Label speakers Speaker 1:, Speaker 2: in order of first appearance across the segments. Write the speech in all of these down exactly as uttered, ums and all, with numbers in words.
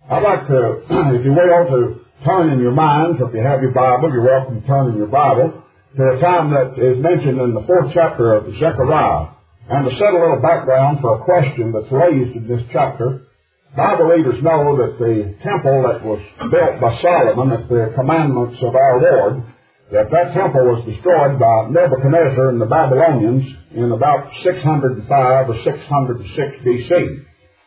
Speaker 1: I'd like to, if you will, to turn in your minds, or if you have your Bible, you're welcome to turn in your Bible, to a time that is mentioned in the fourth chapter of Zechariah. And to set a little background for a question that's raised in this chapter, Bible readers know that the temple that was built by Solomon at the commandments of our Lord, that that temple was destroyed by Nebuchadnezzar and the Babylonians in about six hundred five or six hundred six B C.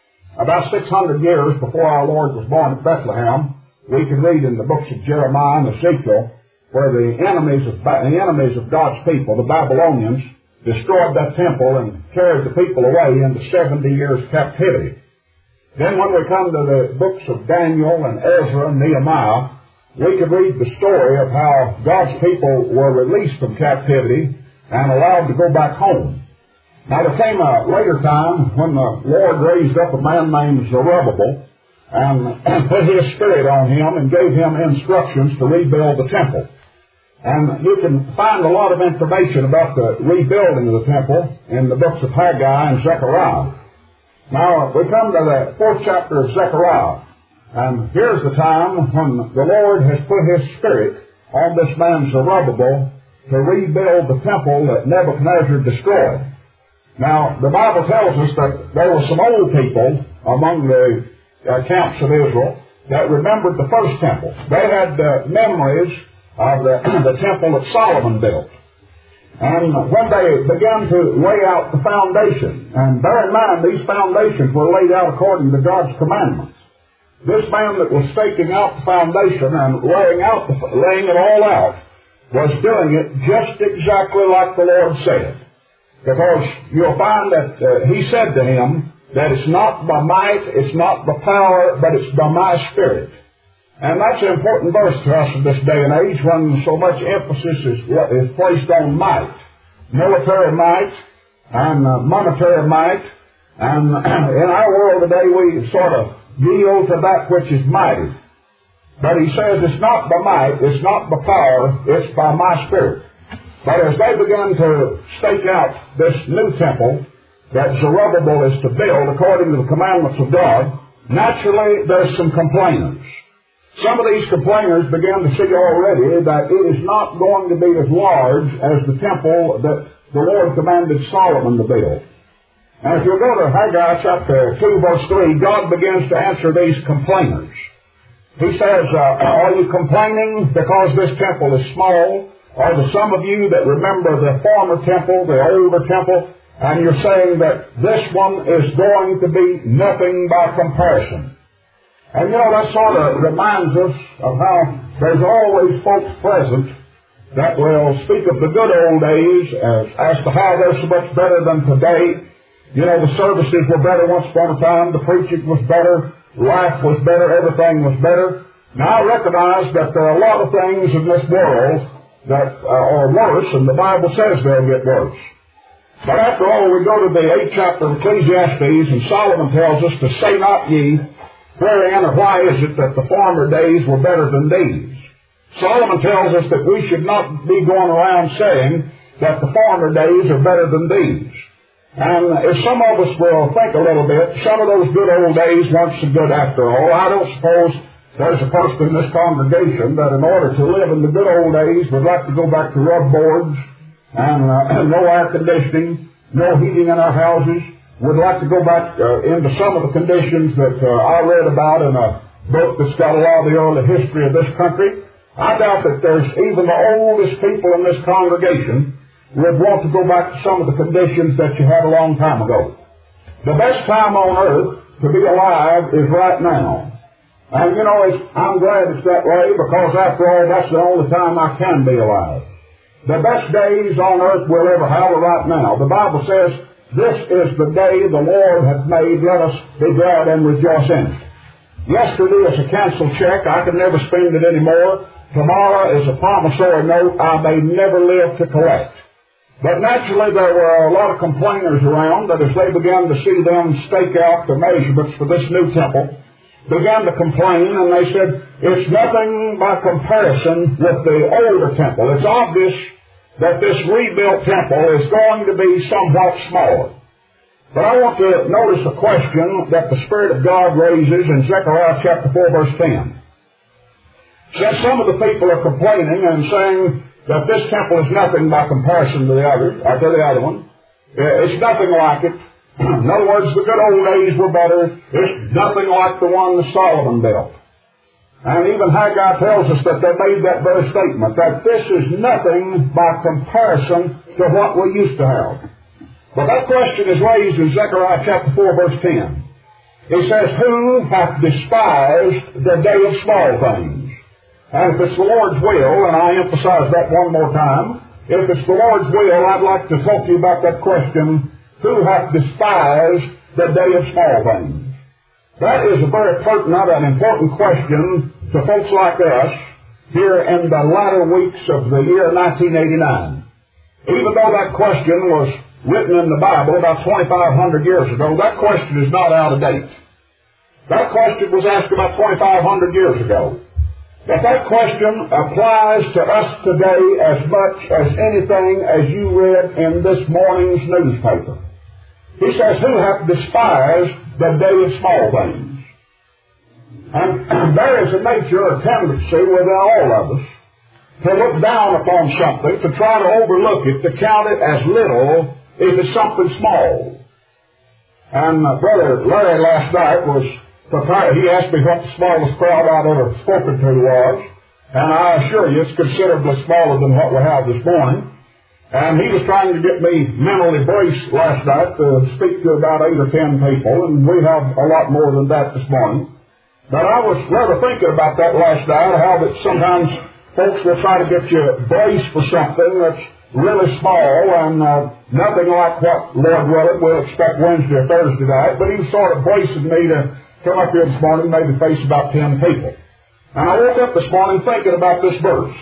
Speaker 1: About six hundred years before our Lord was born at Bethlehem, we can read in the books of Jeremiah and Ezekiel where the enemies of the enemies of God's people, the Babylonians, destroyed that temple and carried the people away into seventy years captivity. Then when we come to the books of Daniel and Ezra and Nehemiah, we can read the story of how God's people were released from captivity and allowed to go back home. Now there came a later time when the Lord raised up a man named Zerubbabel and put His Spirit on him and gave him instructions to rebuild the temple. And you can find a lot of information about the rebuilding of the temple in the books of Haggai and Zechariah. Now we come to the fourth chapter of Zechariah, and here's the time when the Lord has put His Spirit on this man Zerubbabel to rebuild the temple that Nebuchadnezzar destroyed. Now, the Bible tells us that there were some old people among the uh, camps of Israel that remembered the first temple. They had uh, memories of the, the temple that Solomon built. And when they began to lay out the foundation, and bear in mind these foundations were laid out according to God's commandments. This man that was staking out the foundation and laying, out the, laying it all out was doing it just exactly like the Lord said. Because you'll find that uh, He said to him that it's not by might, it's not by power, but it's by my Spirit. And that's an important verse to us in this day and age when so much emphasis is, is placed on might. Military might and uh, monetary might. And in our world today we sort of yield to that which is mighty. But He says it's not by might, it's not by power, it's by my Spirit. But as they began to stake out this new temple that Zerubbabel is to build according to the commandments of God, naturally there's some complainers. Some of these complainers began to see already that it is not going to be as large as the temple that the Lord commanded Solomon to build. And if you go to Haggai chapter two verse three, God begins to answer these complainers. He says, uh, are you complaining because this temple is small? Are there some of you that remember the former temple, the older temple, and you're saying that this one is going to be nothing by comparison? And you know, that sort of reminds us of how there's always folks present that will speak of the good old days as, as to how they're so much better than today. You know, the services were better once upon a time, the preaching was better, life was better, everything was better. Now I recognize that there are a lot of things in this world that uh, are worse, and the Bible says they'll get worse. But after all, we go to the eighth chapter of Ecclesiastes, and Solomon tells us to say not ye, wherein or why is it that the former days were better than these? Solomon tells us that we should not be going around saying that the former days are better than these. And if some of us will think a little bit, some of those good old days weren't so good after all. I don't suppose there's a person in this congregation that in order to live in the good old days would like to go back to rub boards and uh, no air conditioning, no heating in our houses, would like to go back uh, into some of the conditions that uh, I read about in a book that's got a lot of the early history of this country. I doubt that there's even the oldest people in this congregation would want to go back to some of the conditions that you had a long time ago. The best time on earth to be alive is right now. And you know, it's, I'm glad it's that way because after all, that's the only time I can be alive. The best days on earth we'll ever have are right now. The Bible says, this is the day the Lord hath made, let us be glad and rejoice in it. Yesterday is a canceled check, I can never spend it anymore. Tomorrow is a promissory note I may never live to collect. But naturally there were a lot of complainers around that as they began to see them stake out the measurements for this new temple, began to complain, and they said, it's nothing by comparison with the older temple. It's obvious that this rebuilt temple is going to be somewhat smaller. But I want to notice a question that the Spirit of God raises in Zechariah chapter four, verse ten. Since some of the people are complaining and saying that this temple is nothing by comparison to the other, or to the other one, it's nothing like it. In other words, the good old days were better. It's nothing like the one that Solomon built. And even Haggai tells us that they made that very statement, that this is nothing by comparison to what we used to have. But that question is raised in Zechariah chapter four, verse ten. It says, who hath despised the day of small things? And if it's the Lord's will, and I emphasize that one more time, if it's the Lord's will, I'd like to talk to you about that question, who hath despised the day of small things? That is a very pertinent and important question to folks like us here in the latter weeks of the year nineteen eighty-nine. Even though that question was written in the Bible about twenty-five hundred years ago, that question is not out of date. That question was asked about twenty-five hundred years ago. But that question applies to us today as much as anything as you read in this morning's newspaper. He says, who hath despised the day of small things? And there is a nature, a tendency within all of us to look down upon something, to try to overlook it, to count it as little if it's something small. And uh, Brother Larry last night was prepared. He asked me what the smallest crowd I'd ever spoken to was, and I assure you it's considerably smaller than what we have this morning. And he was trying to get me mentally braced last night to speak to about eight or ten people, and we have a lot more than that this morning. But I was rather thinking about that last night, how that sometimes folks will try to get you braced for something that's really small and uh, nothing like what, Lord willing, we'll expect Wednesday or Thursday night. But he was sort of bracing me to come up here this morning, maybe face about ten people. And I woke up this morning thinking about this verse.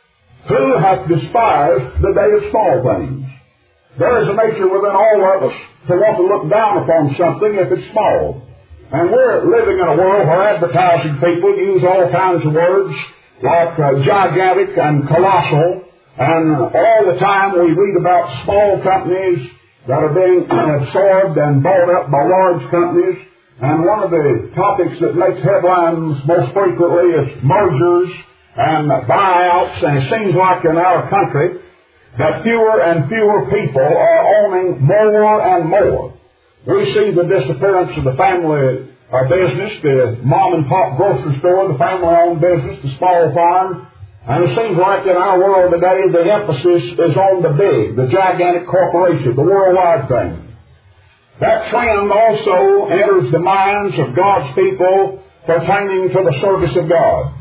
Speaker 1: Who hath despised the day of small things? There is a nature within all of us to want to look down upon something if it's small. And we're living in a world where advertising people use all kinds of words like uh, gigantic and colossal. And all the time we read about small companies that are being absorbed and bought up by large companies. And one of the topics that makes headlines most frequently is mergers and buyouts, and it seems like in our country that fewer and fewer people are owning more and more. We see the disappearance of the family uh, business, the mom and pop grocery store, the family-owned business, the small farm, and it seems like in our world today the emphasis is on the big, the gigantic corporation, the worldwide thing. That trend also enters the minds of God's people pertaining to the service of God.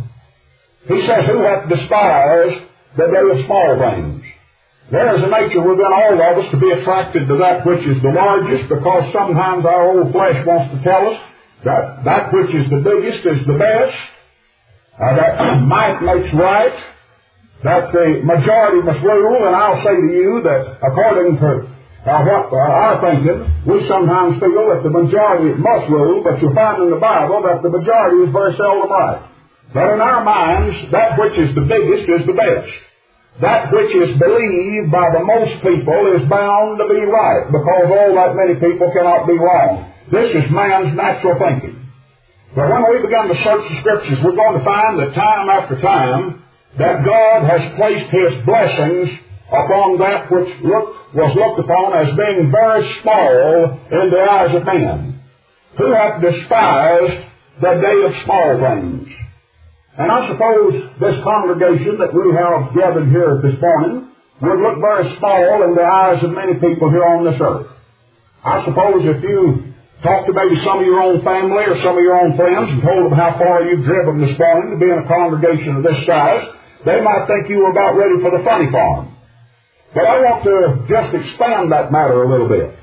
Speaker 1: He says, who hath despised the day of small things? There is a nature within all of us to be attracted to that which is the largest, because sometimes our old flesh wants to tell us that that which is the biggest is the best, uh, that might makes right, that the majority must rule. And I'll say to you that according to uh, what uh, our thinking, we sometimes feel that the majority must rule, but you'll find in the Bible that the majority is very seldom right. But in our minds, that which is the biggest is the best. That which is believed by the most people is bound to be right, because all that many people cannot be wrong. This is man's natural thinking. But when we begin to search the Scriptures, we're going to find that time after time that God has placed His blessings upon that which look, was looked upon as being very small in the eyes of men. Who hath despised the day of small things? And I suppose this congregation that we have gathered here this morning would look very small in the eyes of many people here on this earth. I suppose if you talk to maybe some of your own family or some of your own friends and told them how far you've driven this morning to be in a congregation of this size, they might think you were about ready for the funny farm. But I want to just expand that matter a little bit.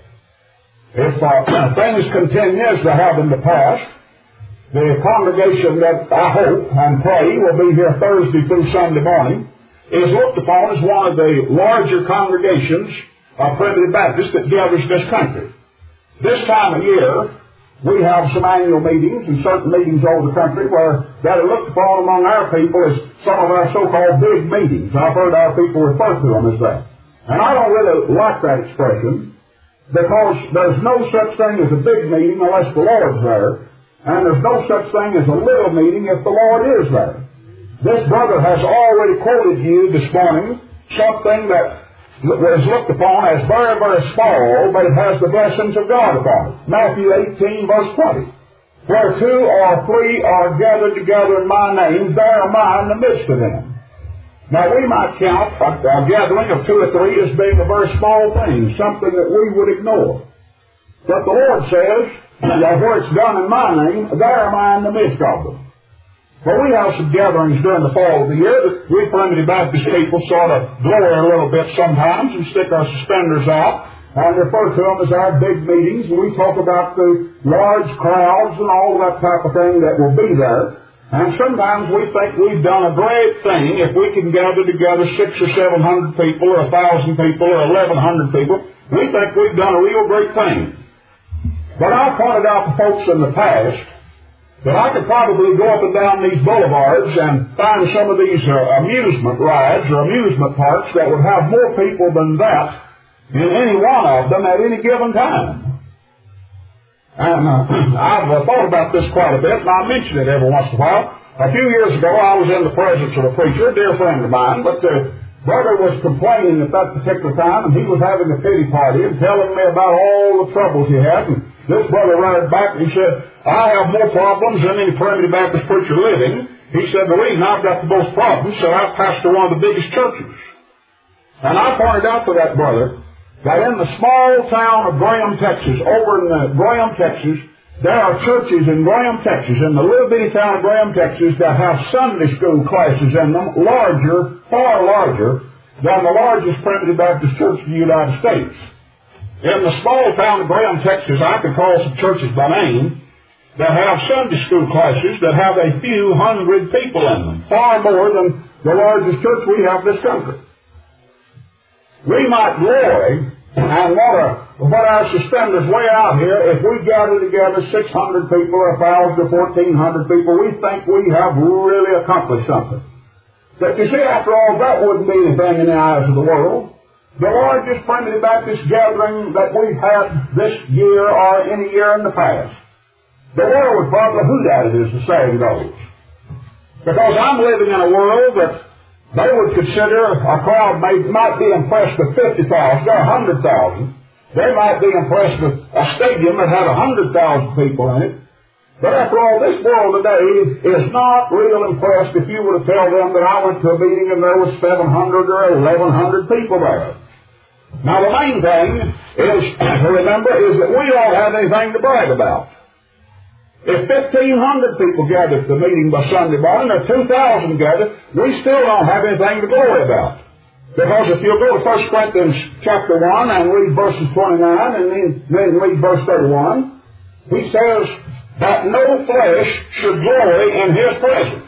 Speaker 1: If uh, things continue as they have in the past, the congregation that I hope and pray will be here Thursday through Sunday morning is looked upon as one of the larger congregations of Primitive Baptists that gathers this country. This time of year, we have some annual meetings and certain meetings over the country where that are looked upon among our people as some of our so-called big meetings. I've heard our people refer to them as that. And I don't really like that expression, Because there's no such thing as a big meeting unless the Lord's there, and there's no such thing as a little meeting if the Lord is there. This brother has already quoted you this morning something that is looked upon as very, very small, but it has the blessings of God upon it. Matthew eighteen, verse twenty. Where two or three are gathered together in my name, there am I in the midst of them. Now, we might count a, a gathering of two or three as being a very small thing, something that we would ignore. But the Lord says that where it's done in my name, there am I in the midst of them. Well, we have some gatherings during the fall of the year that we Primitive Baptist people sort of glory a little bit sometimes and stick our suspenders out and refer to them as our big meetings. And we talk about the large crowds and all that type of thing that will be there. And sometimes we think we've done a great thing if we can gather together six or seven hundred people or a thousand people or eleven hundred people. We think we've done a real great thing. But I pointed out to folks in the past that I could probably go up and down these boulevards and find some of these uh, amusement rides or amusement parks that would have more people than that in any one of them at any given time. And uh, I've uh, thought about this quite a bit, and I mention it every once in a while. A few years ago, I was in the presence of a preacher, a dear friend of mine, but the brother was complaining at that particular time, and he was having a pity party and telling me about all the troubles he had. And this brother ran back and he said, I have more problems than any Primitive Baptist preacher living. He said, the reason I've got the most problems is that I pastor one of the biggest churches. And I pointed out to that brother that in the small town of Graham, Texas, over in the Graham, Texas, there are churches in Graham, Texas, in the little bitty town of Graham, Texas, that have Sunday school classes in them, larger, far larger, than the largest Primitive Baptist church in the United States. In the small town of Graham, Texas, I can call some churches by name that have Sunday school classes that have a few hundred people in them, far more than the largest church we have in this country. We might glory and want to put our suspenders way out here if we gather together six hundred people or one thousand or fourteen hundred people. We think we have really accomplished something. But you see, after all, that wouldn't be anything in the eyes of the world. The largest Primitive Baptist gathering that we've had this year or any year in the past, the world would probably hoot at it, as the saying goes. Because I'm living in a world that they would consider a crowd may, might be impressed with fifty thousand or one hundred thousand. They might be impressed with a stadium that had one hundred thousand people in it. But after all, this world today is not real impressed if you were to tell them that I went to a meeting and there was seven hundred or eleven hundred people there. Now, the main thing is to remember is that we don't have anything to brag about. If fifteen hundred people gathered at the meeting by Sunday morning, or two thousand gathered, we still don't have anything to glory about. Because if you'll go to First Corinthians chapter one and read verses twenty-nine and then, then read verse thirty-one, he says that no flesh should glory in his presence.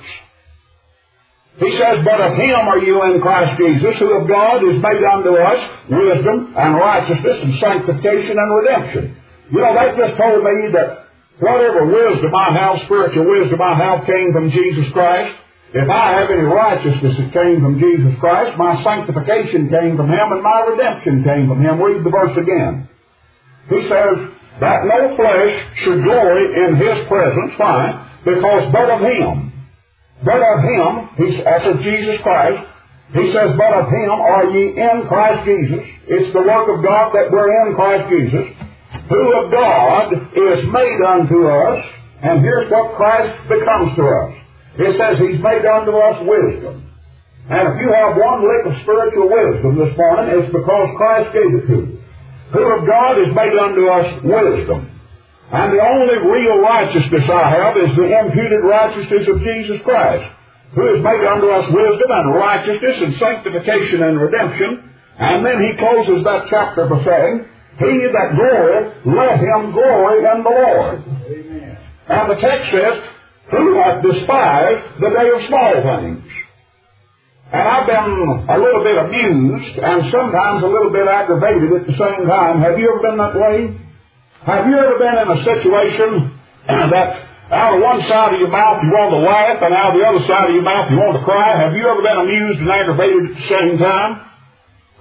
Speaker 1: He says, but of him are you in Christ Jesus, who of God is made unto us wisdom and righteousness and sanctification and redemption. You know, they just told me that whatever wisdom I have, spiritual wisdom I have, came from Jesus Christ. If I have any righteousness that came from Jesus Christ, my sanctification came from him and my redemption came from him. Read the verse again. He says that no flesh should glory in his presence. Why? Because but of him. But of him, he, that's of Jesus Christ, he says, but of him are ye in Christ Jesus. It's the work of God that we're in Christ Jesus, who of God is made unto us, and here's what Christ becomes to us. It says he's made unto us wisdom. And if you have one lick of spiritual wisdom this morning, it's because Christ gave it to you. Who of God is made unto us wisdom. And the only real righteousness I have is the imputed righteousness of Jesus Christ, who has made unto us wisdom and righteousness and sanctification and redemption. And then he closes that chapter by saying, he that glorieth, let him glory in the Lord. Amen. And the text says, who hath despised the day of small things. And I've been a little bit amused and sometimes a little bit aggravated at the same time. Have you ever been that way? Have you ever been in a situation that out of one side of your mouth you want to laugh and out of the other side of your mouth you want to cry? Have you ever been amused and aggravated at the same time?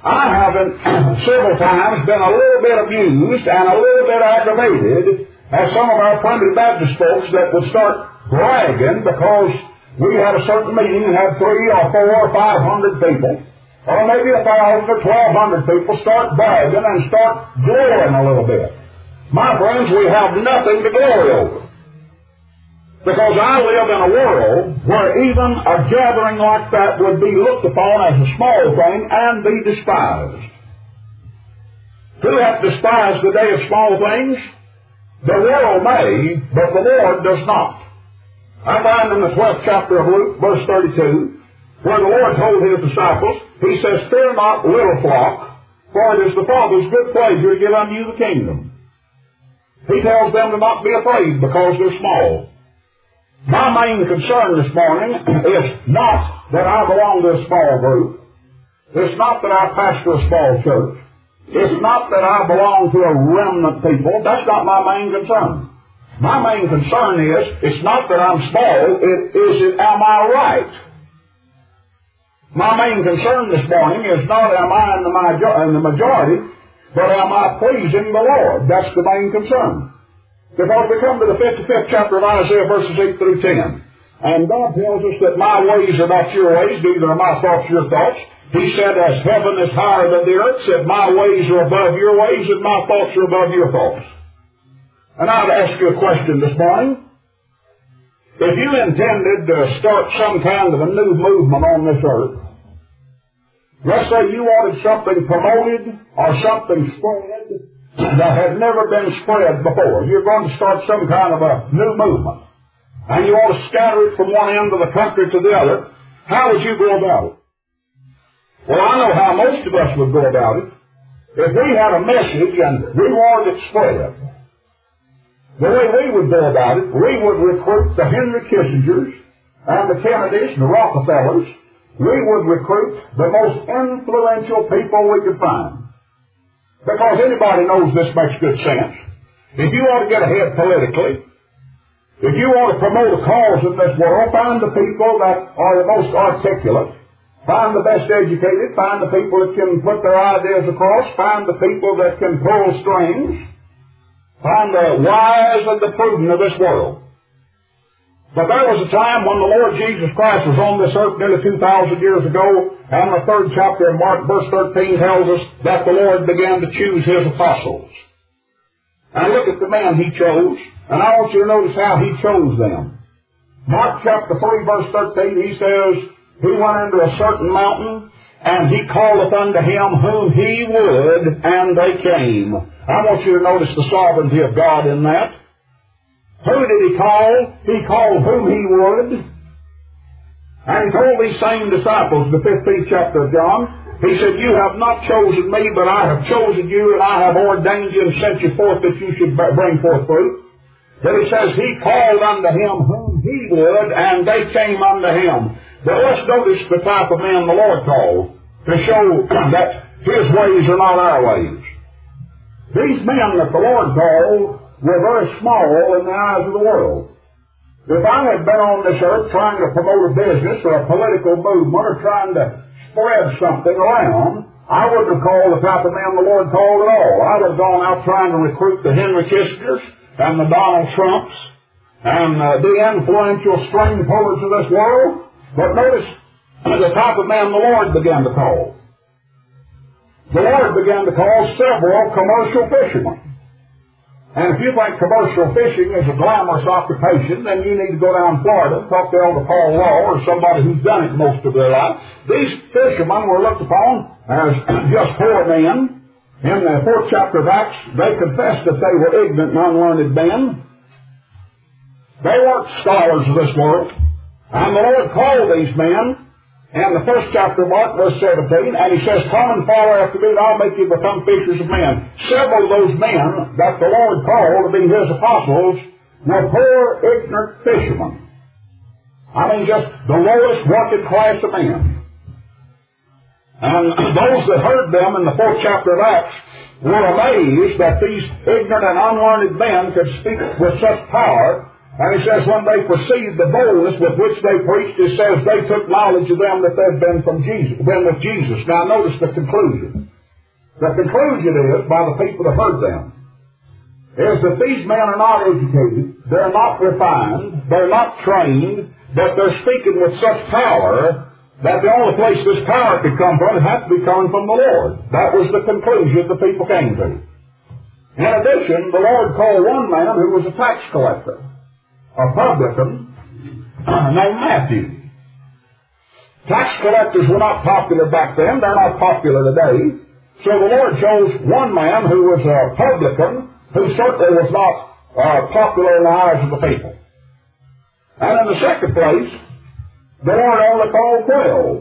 Speaker 1: I have in, several times been a little bit amused and a little bit aggravated at some of our primitive Baptist folks that would start bragging because we had a certain meeting and had three or four or five hundred people, or maybe a thousand or twelve hundred people, start bragging and start glorying a little bit. My friends, we have nothing to glory over. Because I live in a world where even a gathering like that would be looked upon as a small thing and be despised. Who hath despised the day of small things? The world may, but the Lord does not. I find in the twelfth chapter of Luke, verse thirty-two, where the Lord told his disciples, he says, "Fear not, little flock, for it is the Father's good pleasure to give unto you the kingdom." He tells them to not be afraid because they're small. My main concern this morning is not that I belong to a small group. It's not that I pastor a small church. It's not that I belong to a remnant people. That's not my main concern. My main concern is, it's not that I'm small, it is, it, am I right? My main concern this morning is not am I in the, major- in the majority, but am I pleasing the Lord? That's the main concern. Because we come to the fifty-fifth chapter of Isaiah, verses eight through ten. And God tells us that my ways are not your ways, neither are my thoughts your thoughts. He said, as heaven is higher than the earth, said, my ways are above your ways, and my thoughts are above your thoughts. And I'd ask you a question this morning. If you intended to start some kind of a new movement on this earth, let's say you wanted something promoted or something spread that had never been spread before. You're going to start some kind of a new movement. And you want to scatter it from one end of the country to the other. How would you go about it? Well, I know how most of us would go about it. If we had a message and we wanted it spread, the way we would go about it, we would recruit the Henry Kissingers and the Kennedys and the Rockefellers. We would recruit the most influential people we could find. Because anybody knows this makes good sense. If you want to get ahead politically, if you want to promote a cause in this world, find the people that are the most articulate, find the best educated, find the people that can put their ideas across, find the people that can pull strings, find the wise and the prudent of this world. But there was a time when the Lord Jesus Christ was on this earth nearly two thousand years ago, and the third chapter of Mark, verse thirteen, tells us that the Lord began to choose his apostles. And look at the men he chose, and I want you to notice how he chose them. Mark chapter three, verse thirteen, he says, he went into a certain mountain, and he calleth unto him whom he would, and they came. I want you to notice the sovereignty of God in that. Who did he call? He called whom he would. And he told these same disciples, the fifteenth chapter of John, he said, you have not chosen me, but I have chosen you, and I have ordained you and sent you forth that you should bring forth fruit. But he says, he called unto him whom he would, and they came unto him. But let's notice the type of men the Lord called, to show that his ways are not our ways. These men that the Lord called were very small in the eyes of the world. If I had been on this earth trying to promote a business or a political movement or trying to spread something around, I wouldn't have called the type of man the Lord called at all. I would have gone out trying to recruit the Henry Kissingers and the Donald Trumps and uh, the influential string pullers of this world. But notice the type of man the Lord began to call. The Lord began to call several commercial fishermen. And if you think commercial fishing is a glamorous occupation, then you need to go down to Florida and talk to Elder Paul Law or somebody who's done it most of their life. These fishermen were looked upon as just poor men. In the fourth chapter of Acts, they confessed that they were ignorant and unlearned men. They weren't scholars of this world. And the Lord called these men in the first chapter of Mark, verse seventeen, and he says, come and follow after me, and I'll make you become fishers of men. Several of those men that the Lord called to be his apostles were poor, ignorant fishermen. I mean, just the lowest working class of men. And those that heard them in the fourth chapter of Acts were amazed that these ignorant and unlearned men could speak with such power And he says when they perceived the boldness with which they preached, it says they took knowledge of them that they'd been from Jesus, been with Jesus. Now notice the conclusion. The conclusion is, by the people that heard them, is that these men are not educated, they're not refined, they're not trained, but they're speaking with such power that the only place this power could come from, it had to be coming from the Lord. That was the conclusion the people came to. In addition, the Lord called one man who was a tax collector, a publican, named Matthew. Tax collectors were not popular back then, they're not popular today. So the Lord chose one man who was a publican, who certainly was not uh, popular in the eyes of the people. And in the second place, the Lord only called twelve.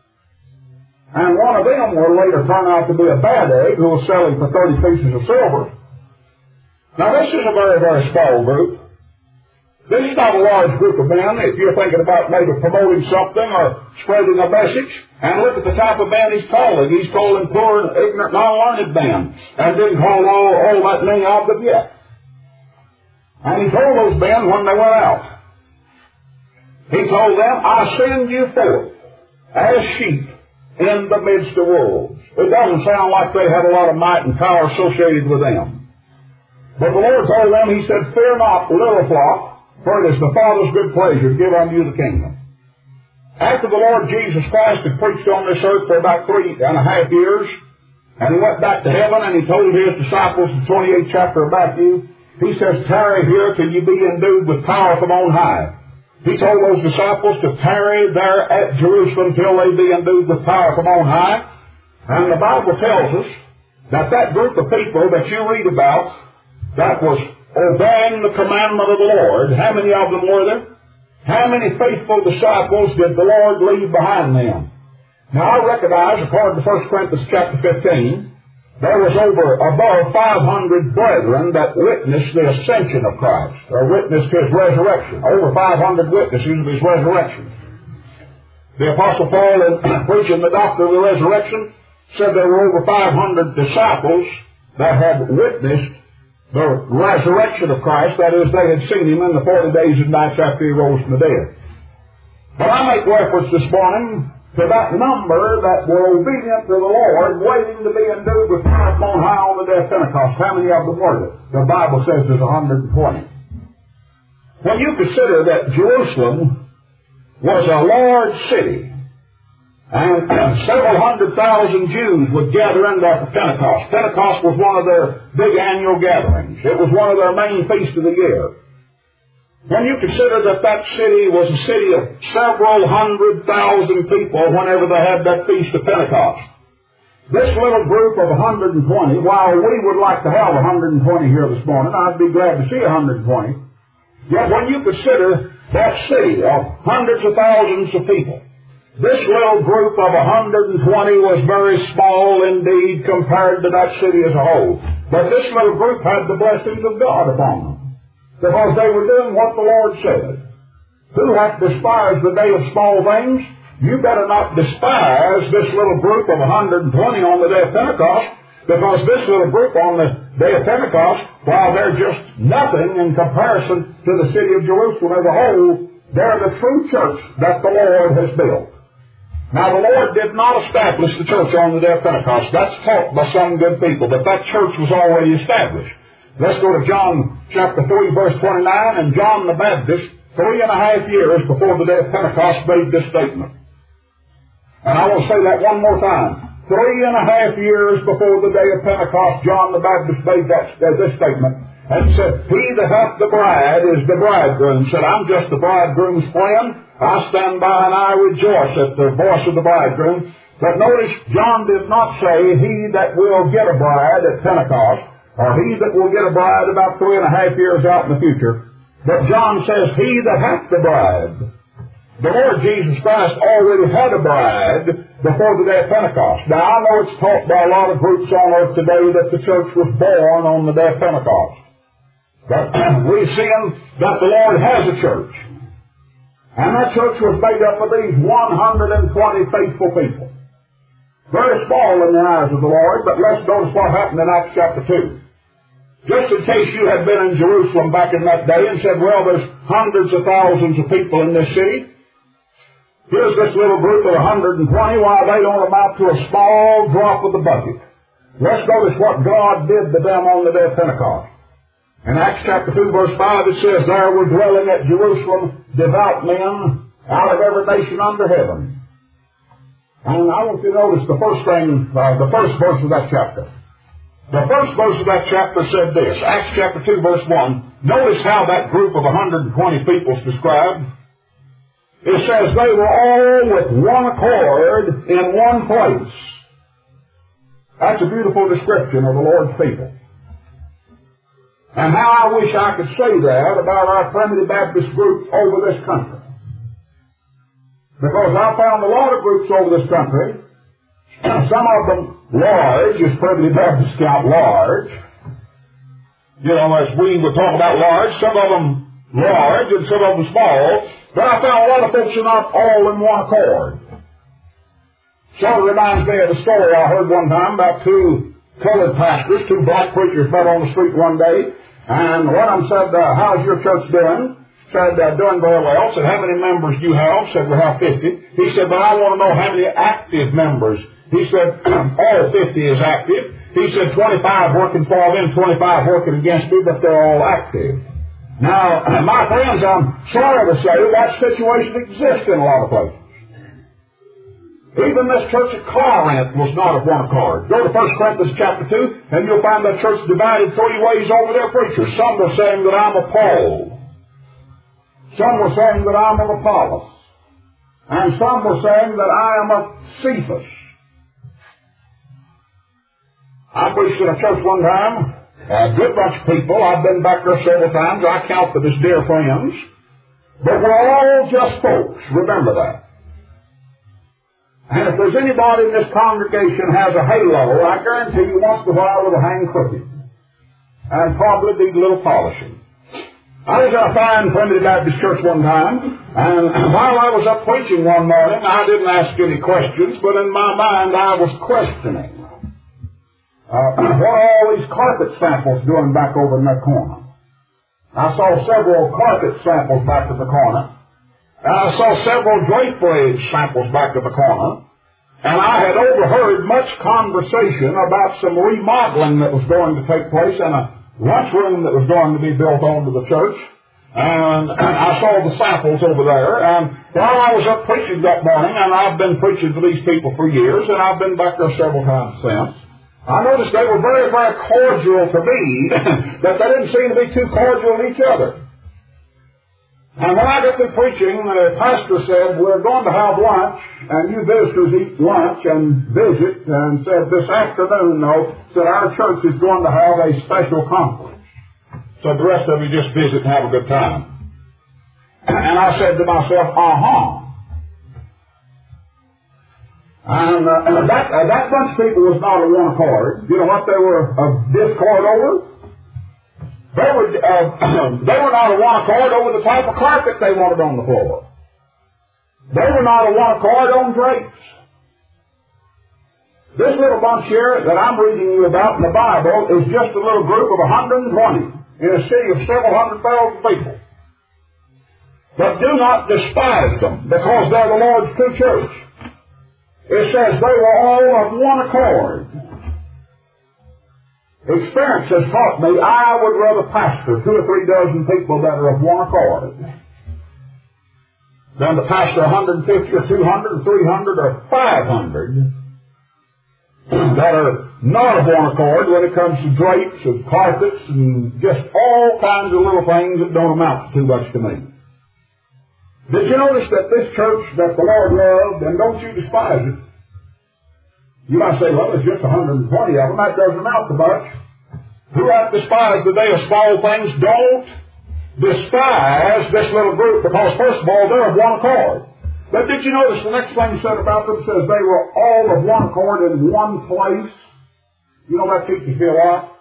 Speaker 1: And one of them will later turn out to be a bad egg who was selling for thirty pieces of silver. Now this is a very, very small group. This is not a large group of men if you're thinking about maybe promoting something or spreading a message. And look at the type of man he's calling. He's calling poor, ignorant, non-learned men. And didn't call all, all that many of them yet. And he told those men when they went out. He told them, I send you forth as sheep in the midst of wolves. It doesn't sound like they had a lot of might and power associated with them. But the Lord told them, he said, fear not, little flock, for it is the Father's good pleasure to give unto you the kingdom. After the Lord Jesus Christ had preached on this earth for about three and a half years, and he went back to heaven and he told his disciples in the twenty-eighth chapter of Matthew, he says, tarry here till you be endued with power from on high. He told those disciples to tarry there at Jerusalem till they be endued with power from on high. And the Bible tells us that that group of people that you read about, that was obeying the commandment of the Lord, how many of them were there? How many faithful disciples did the Lord leave behind them? Now I recognize, according to First Corinthians chapter fifteen, there was over above five hundred brethren that witnessed the ascension of Christ, or witnessed his resurrection. Over five hundred witnesses of his resurrection. The Apostle Paul, in preaching the doctrine of the resurrection, said there were over five hundred disciples that had witnessed the resurrection of Christ. That is, they had seen him in the forty days and nights after he rose from the dead. But I make reference this morning to that number that were obedient to the Lord, waiting to be endued with power from on high on the day of Pentecost. How many of them were there? The Bible says there's one hundred twenty. When you consider that Jerusalem was a large city, and several hundred thousand Jews would gather in there for Pentecost. Pentecost was one of their big annual gatherings. It was one of their main feasts of the year. When you consider that that city was a city of several hundred thousand people whenever they had that feast of Pentecost, this little group of one hundred twenty, while we would like to have one hundred twenty here this morning, I'd be glad to see one hundred twenty, yet when you consider that city of hundreds of thousands of people, this little group of one hundred twenty was very small indeed compared to that city as a whole. But this little group had the blessings of God upon them, because they were doing what the Lord said. Who hath despised the day of small things? You better not despise this little group of one hundred twenty on the day of Pentecost, because this little group on the day of Pentecost, while they're just nothing in comparison to the city of Jerusalem as a whole, they're the true church that the Lord has built. Now, the Lord did not establish the church on the day of Pentecost. That's taught by some good people, but that church was already established. Let's go to John chapter three, verse twenty-nine, and John the Baptist, three and a half years before the day of Pentecost, made this statement. And I will say that one more time. Three and a half years before the day of Pentecost, John the Baptist made that, uh, this statement, and said, he that hath the bride is the bridegroom. Said, I'm just the bridegroom's friend. I stand by and I rejoice at the voice of the bridegroom. But notice, John did not say, he that will get a bride at Pentecost, or he that will get a bride about three and a half years out in the future. But John says, he that hath the bride. The Lord Jesus Christ already had a bride before the day of Pentecost. Now, I know it's taught by a lot of groups on earth today that the church was born on the day of Pentecost. But we're seeing that the Lord has a church. And that church was made up of these one hundred twenty faithful people. Very small in the eyes of the Lord, but let's notice what happened in Acts chapter two. Just in case you had been in Jerusalem back in that day and said, well, there's hundreds of thousands of people in this city. Here's this little group of one hundred twenty, while they don't amount to a small drop of the bucket. Let's notice what God did to them on the day of Pentecost. In Acts chapter two, verse five, it says, there were dwelling at Jerusalem devout men out of every nation under heaven. And I want you to notice the first thing, uh, the first verse of that chapter. The first verse of that chapter said this, Acts chapter two, verse one. Notice how that group of one hundred twenty people is described. It says they were all with one accord in one place. That's a beautiful description of the Lord's people. And how I wish I could say that about our Primitive Baptist groups over this country. Because I found a lot of groups over this country, some of them large, as Primitive Baptists count large. You know, as we would talk about large, some of them large and some of them small. But I found a lot of folks are not all in one accord. Sort of reminds me of a story I heard one time about two colored pastors, two black preachers met on the street one day, and one of them said, uh, how's your church doing? Said, uh, doing very well. Said, how many members do you have? Said, we have fifty. He said, but I want to know how many active members. He said, all fifty is active. He said, twenty-five working for them, twenty-five working against me, but they're all active. Now, my friends, I'm sorry to say that situation exists in a lot of places. Even this church at Corinth was not of one accord. Go to First Corinthians chapter two, and you'll find that church divided three ways over their preachers. Some were saying that I'm a Paul. Some were saying that I'm of Apollos. And some were saying that I am of Cephas. I preached in a church one time. A good bunch of people. I've been back there several times. I count them as dear friends. But we're all just folks. Remember that. And if there's anybody in this congregation has a halo, I guarantee you once in a while it'll hang crooked. And probably need a little polishing. I was at a fine Primitive Baptist church one time, and while I was up preaching one morning, I didn't ask any questions, but in my mind I was questioning. Uh, what are all these carpet samples doing back over in that corner? I saw several carpet samples back in the corner. And I saw several drapery samples back in the corner. And I had overheard much conversation about some remodeling that was going to take place and a lunchroom that was going to be built onto the church. And, and I saw the samples over there. And while I was up preaching that morning, and I've been preaching to these people for years, and I've been back there several times since, I noticed they were very, very cordial to me, but they didn't seem to be too cordial to each other. And when I got through preaching, the pastor said, we're going to have lunch, and you visitors eat lunch and visit, and said, this afternoon, though, said our church is going to have a special conference. So the rest of you just visit and have a good time. And I said to myself, uh-huh. And, uh, and that, uh, that bunch of people was not of one accord. You know what they were of discord over? They were, uh, they were not of one accord over the type of carpet they wanted on the floor. They were not of one accord on drapes. This little bunch here that I'm reading you about in the Bible is just a little group of one hundred twenty in a city of several hundred thousand people. But do not despise them, because they're the Lord's true church. It says they were all of one accord. Experience has taught me I would rather pastor two or three dozen people that are of one accord than to pastor one hundred fifty or two hundred or three hundred or five hundred that are not of one accord when it comes to drapes and carpets and just all kinds of little things that don't amount to too much to me. Did you notice that this church that the Lord loved, and don't you despise it? You might say, well, there's just one hundred twenty of them. That doesn't amount to much. Do not despise the day of small things. Don't despise this little group, because first of all, they're of one accord. But did you notice the next thing said about them says they were all of one accord in one place? You know that teaches me a lot.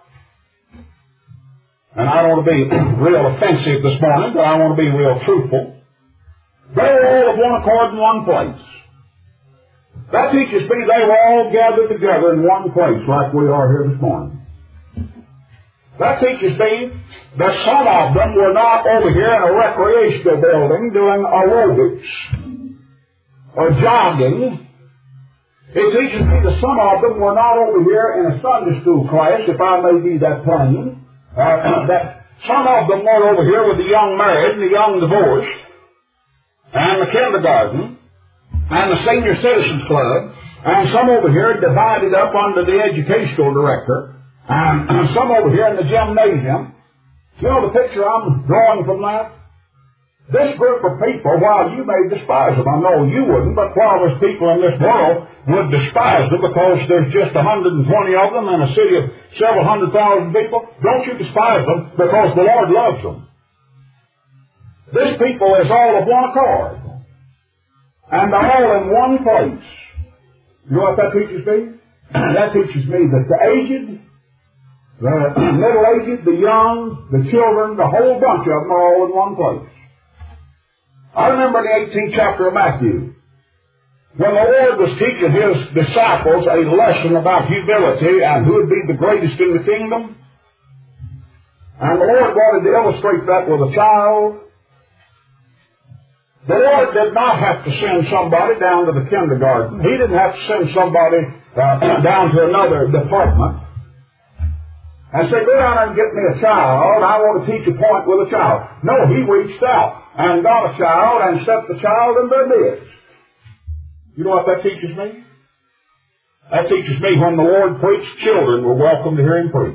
Speaker 1: And I don't want to be real offensive this morning, but I want to be real truthful. They were all of one accord in one place. That teaches me they were all gathered together in one place like we are here this morning. That teaches me that some of them were not over here in a recreational building doing aerobics or jogging. It teaches me that some of them were not over here in a Sunday school class, if I may be that plain. Uh, that some of them weren't over here with the young married and the young divorced and the kindergarten and the senior citizens club, and some over here divided up under the educational director, and some over here in the gymnasium. You know the picture I'm drawing from that? This group of people, while you may despise them, I know you wouldn't, but while there's people in this world would despise them because there's just one hundred twenty of them in a city of several hundred thousand people, don't you despise them because the Lord loves them. This people is all of one accord. And they're all in one place. You know what that teaches me? That teaches me that the aged, the middle-aged, the young, the children, the whole bunch of them are all in one place. I remember in the eighteenth chapter of Matthew, when the Lord was teaching His disciples a lesson about humility and who would be the greatest in the kingdom. And the Lord wanted to illustrate that with a child. The Lord did not have to send somebody down to the kindergarten. He didn't have to send somebody uh, down to another department and say, go down there and get me a child. I want to teach a point with a child. No, He reached out and got a child and set the child in their midst. You know what that teaches me? That teaches me when the Lord preached, children were welcome to hear Him preach.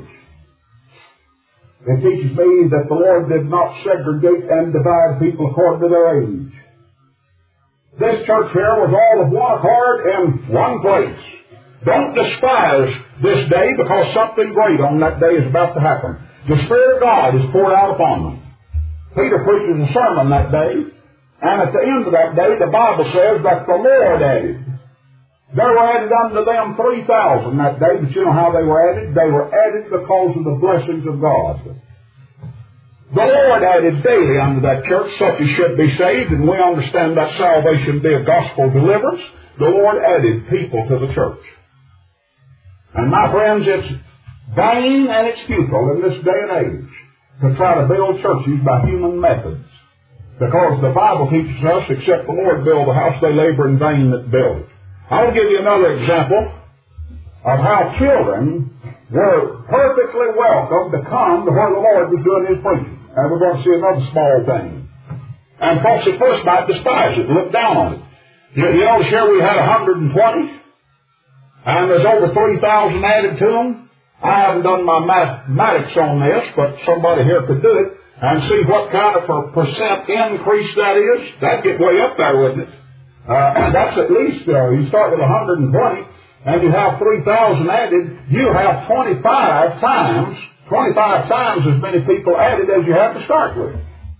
Speaker 1: It teaches me that the Lord did not segregate and divide people according to their age. This church here was all of one accord in one place. Don't despise this day because something great on that day is about to happen. The Spirit of God is poured out upon them. Peter preaches a sermon that day, and at the end of that day, the Bible says that the Lord added. There were added unto them three thousand that day, but you know how they were added? They were added because of the blessings of God. The Lord added daily unto that church such as should be saved, and we understand that salvation be a gospel deliverance. The Lord added people to the church. And my friends, it's vain and it's futile in this day and age to try to build churches by human methods. Because the Bible teaches us, except the Lord build a house, they labor in vain that build it. I'll give you another example of how children were perfectly welcome to come to where the Lord was doing His preaching. And we're going to see another small thing. And folks at first might despise it, look down on it. You, you notice here we had one hundred twenty, and there's over three thousand added to them. I haven't done my mathematics on this, but somebody here could do it and see what kind of a percent increase that is. That'd get way up there, wouldn't it? Uh, and that's at least, uh, you start with one hundred twenty, and you have three thousand added, you have twenty-five times, twenty-five times as many people added as you have to start with.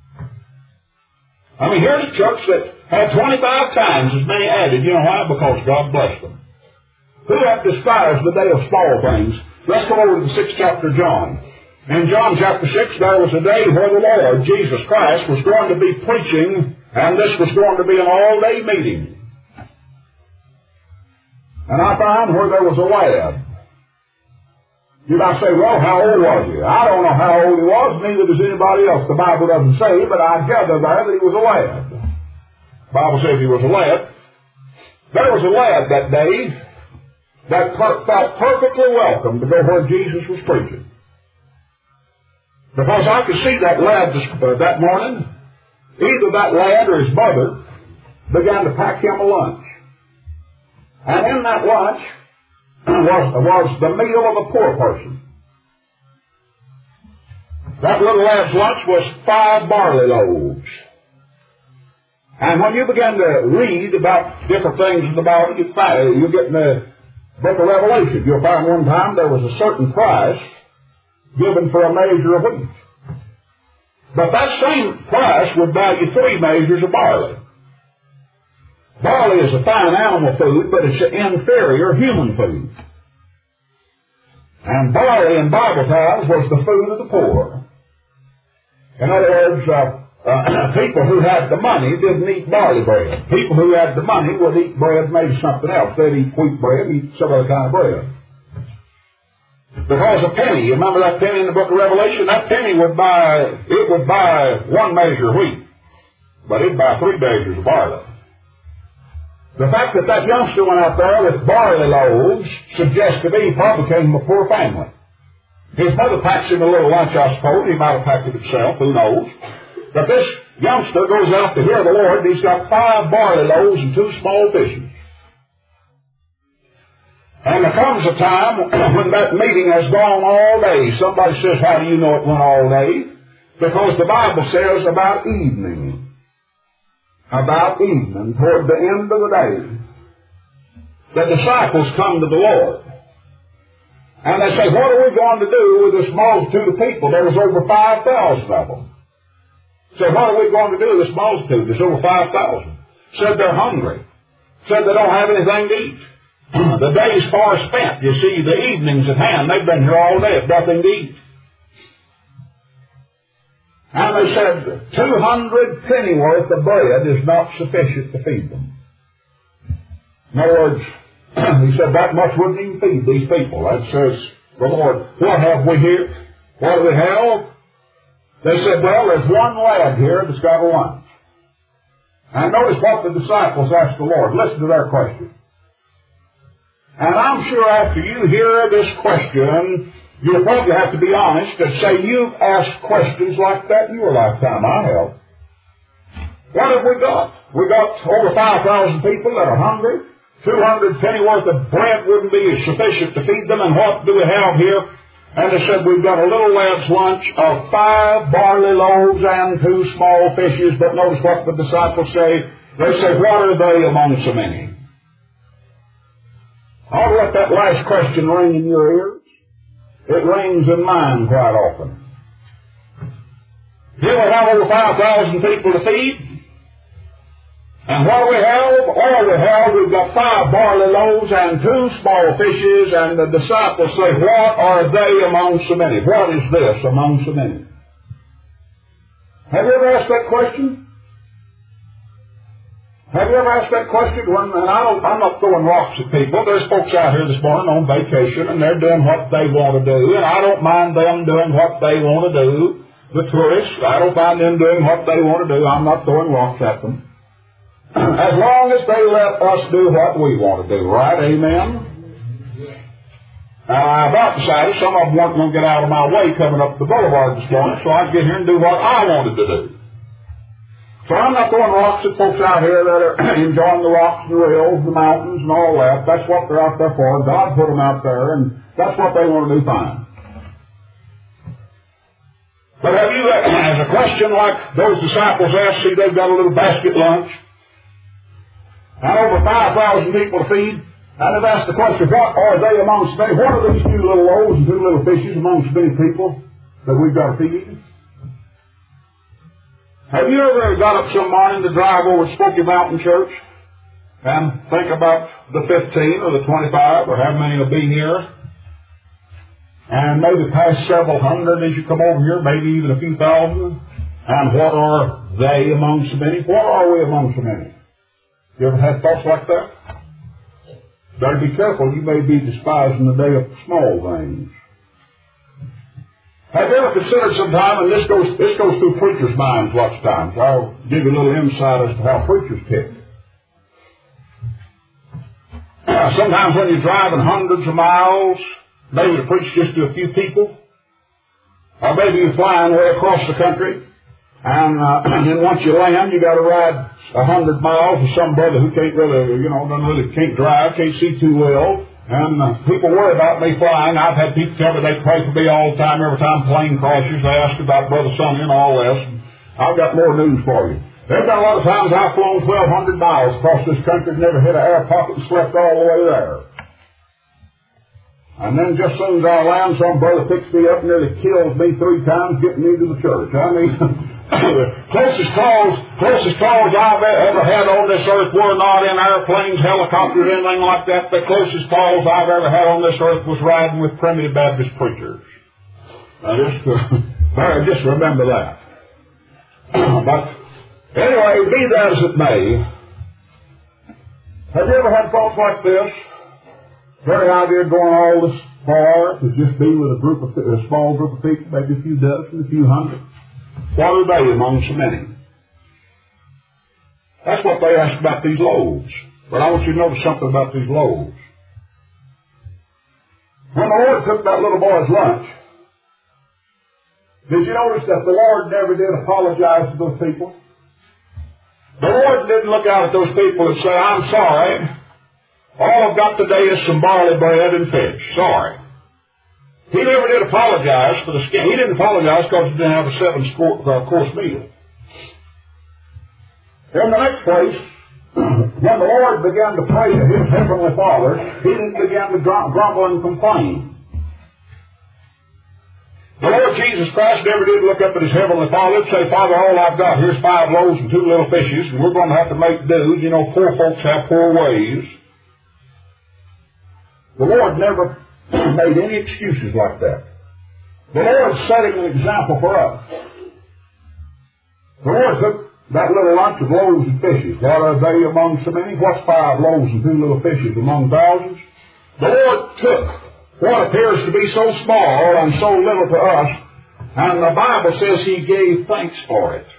Speaker 1: I mean, here's a church that had twenty-five times as many added. You know why? Because God blessed them. Who hath despised the day of small things? Let's come over to the sixth chapter of John. In John chapter six, there was a day where the Lord, Jesus Christ, was going to be preaching, and this was going to be an all-day meeting. And I found where there was a lad. You might say, well, how old was he? I don't know how old he was, neither does anybody else. The Bible doesn't say, but I gather there that he was a lad. The Bible says he was a lad. There was a lad that day that per- felt perfectly welcome to go where Jesus was preaching. Because I could see that lad this, uh, that morning, either that lad or his mother began to pack him a lunch. And in that lunch was, was the meal of a poor person. That little lad's lunch was five barley loaves. And when you begin to read about different things in the Bible, you find, you get in the book of Revelation, you'll find one time there was a certain price given for a measure of wheat. But that same price would value three measures of barley. Barley is a fine animal food, but it's an inferior human food. And barley in Bible times was the food of the poor. In other words, uh, uh, people who had the money didn't eat barley bread. People who had the money would eat bread made of something else. They'd eat wheat bread, eat some other kind of bread. Because a penny, you remember that penny in the book of Revelation? That penny would buy, it would buy one measure of wheat, but it'd buy three measures of barley. The fact that that youngster went out there with barley loaves suggests to me he probably came from a poor family. His mother packs him a little lunch, I suppose. He might have packed it himself, who knows. But this youngster goes out to hear the Lord, and he's got five barley loaves and two small fishes. And there comes a time when that meeting has gone all day. Somebody says, how do you know it went all day? Because the Bible says about evening. About evening, toward the end of the day, the disciples come to the Lord. And they say, what are we going to do with this multitude of people? There was over five thousand of them. So what are we going to do with this multitude? There's over five thousand. Said they're hungry. Said they don't have anything to eat. The day's far spent. You see, the evening's at hand. They've been here all day with nothing to eat. And they said, two hundred pennyworth of bread is not sufficient to feed them. In other words, he said that much wouldn't even feed these people. That says, the Lord, what have we here? What do we have? They said, well, there's one lad here that's got a lunch. And notice what the disciples asked the Lord. Listen to their question. And I'm sure after you hear this question, you'll probably have to be honest and say you've asked questions like that in your lifetime. I have. What have we got? We got over five thousand people that are hungry. two hundred pennyworth of bread wouldn't be sufficient to feed them. And what do we have here? And they said, we've got a little lad's lunch of five barley loaves and two small fishes. But notice what the disciples say. They say, what are they among so many? I'll let that last question ring in your ears. It rings in mine quite often. Here we have over five thousand people to feed. And what do we have? All we have, we've got five barley loaves and two small fishes, and the disciples say, what are they among so many? What is this among so many? Have you ever asked that question? Have you ever asked that question? When, and I don't, I'm not throwing rocks at people. There's folks out here this morning on vacation, and they're doing what they want to do, and I don't mind them doing what they want to do. The tourists, I don't mind them doing what they want to do. I'm not throwing rocks at them. As long as they let us do what we want to do, right? Amen? Now, I about decided some of them weren't going to get out of my way coming up the boulevard this morning, so I'd get here and do what I wanted to do. So I'm not throwing rocks at folks out here that are enjoying the rocks and the rills, the mountains and all that. That's what they're out there for. God put them out there, and that's what they want to do fine. But have you, as a question like those disciples asked, see they've got a little basket lunch, and over five thousand people to feed, and they've asked the question, what are they among so many? What are these two little loaves and two little fishes among so many people that we've got to feed? Have you ever got up some morning to drive over to Smoky Mountain Church and think about the fifteen or the twenty-five or how many will be here, and maybe pass several hundred as you come over here, maybe even a few thousand, and what are they among so many? What are we among so many? You ever had thoughts like that? Better be careful. You may be despising the day of small things. Have you ever considered sometime, and this goes this goes through preachers' minds lots of times. I'll give you a little insight as to how preachers tick. Uh, sometimes when you're driving hundreds of miles, maybe to preach just to a few people, or maybe you're flying way across the country, and, uh, and then once you land, you got to ride a hundred miles with some brother who can't really, you know, doesn't really can't drive, can't see too well. And uh, people worry about me flying. I've had people tell me they pray for me all the time. Every time plane crashes, they ask about Brother Sonny and all this. And I've got more news for you. There's been a lot of times I've flown twelve hundred miles across this country and never hit an air pocket and slept all the way there. And then just as soon as I land, some brother picks me up and nearly kills me three times getting me to the church. I mean, the closest calls, closest calls I've ever had on this earth were not in airplanes, helicopters, anything like that. The closest calls I've ever had on this earth was riding with Primitive Baptist preachers. Now just, uh, just remember that. But anyway, be that as it may, have you ever had thoughts like this? Very idea of going all this, far to just be with a group of a small group of people, maybe a few dozen, a few hundred? What are they among so many? That's what they asked about these loaves. But I want you to notice something about these loaves. When the Lord took that little boy's lunch, did you notice that the Lord never did apologize to those people? The Lord didn't look out at those people and say, I'm sorry. All I've got today is some barley bread and fish. Sorry. He never did apologize for the skin. He didn't apologize because he didn't have a seven-course meal. In the next place, when the Lord began to pray to his heavenly Father, he didn't begin to grumble and complain. The Lord Jesus Christ never did look up at his heavenly Father and say, Father, all I've got here's five loaves and two little fishes, and we're going to have to make do. You know, poor folks have poor ways. The Lord never made any excuses like that. The Lord's setting an example for us. The Lord took that little lunch of loaves and fishes. What are they among so many? What's five loaves and two little fishes among thousands? The Lord took what appears to be so small and so little to us, and the Bible says he gave thanks for it.